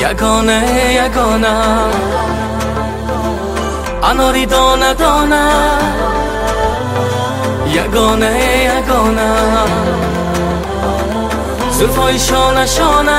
یگانه اناری دانه دانه یگانه زلفای شانه شانه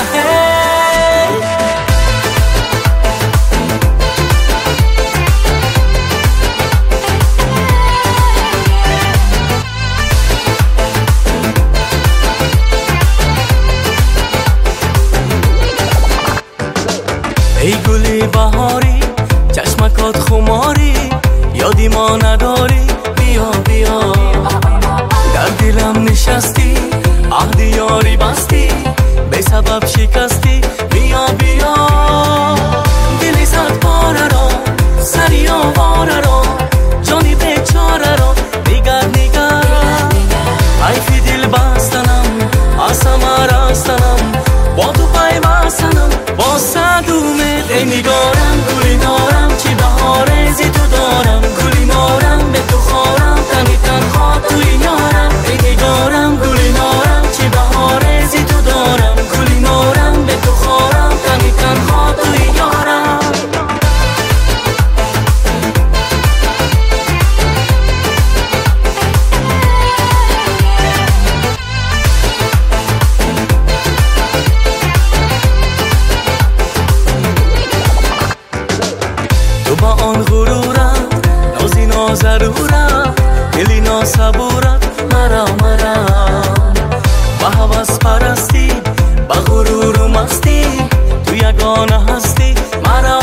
ای گلی بهاری چشمکات خماری یادی ما نداری بیا بیا در دلم نشستی عهد یاری بستی به سبب شکستی بیا بیا دلی صد پاره را سری آواره را جانی بیچاره را نگر حیفی دل بستنم اسم رستنم با تو پیوستنم با صد امید ای نگارم گلی نارم چی بهاره زی تو دارم گلی نارم به تو خارم تنی تنها توی یارم ای نگارم گلی نارم چی بهاره زی تو دارم گلی نارم به تو خارم تنی تنها توی یارم تو با آن غرورت نازی نازرورت دلی ناسبورت مرا به هوس پرستی به غرور و مستی تو یگانه هستی مرا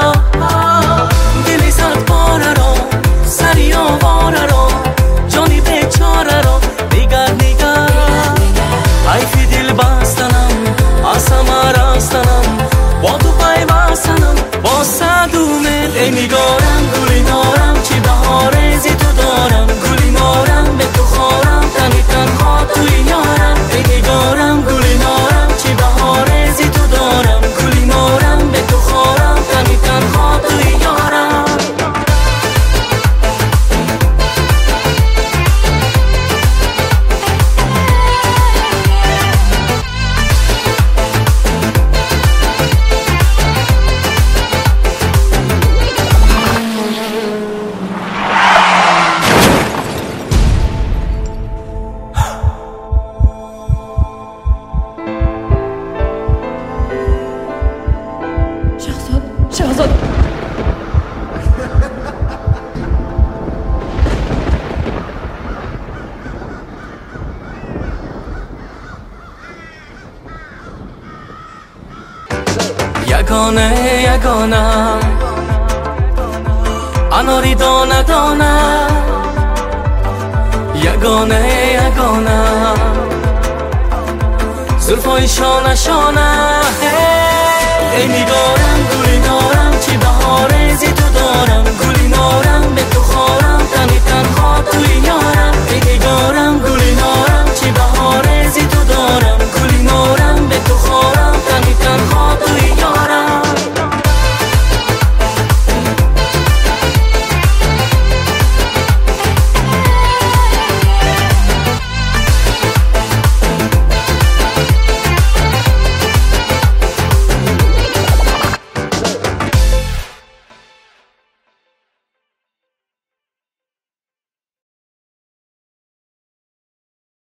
دلی صد پاره را سری آواره را جانی بیچاره را نگر حیفی دل بستنم اسم رستنم با تو پیوستنم با صد امید ای نگارم گلی نارم چی بهاره زی تو دارم گلی نارم به تو خارم تنی تنها توی یارم ای نگارم گلی نارم چی بهاره زی تو دارم گلی نارم به تو خارم تنی تنها توی یارم شهزاد یگانه اناری دانه دانه یگانه زلفای شانه شانه ای نگارم گلی نارم چی بهاره زی تو دارم گلی نارم به تو خارم تنی تنها توی یارم ای نگارم گلی نارم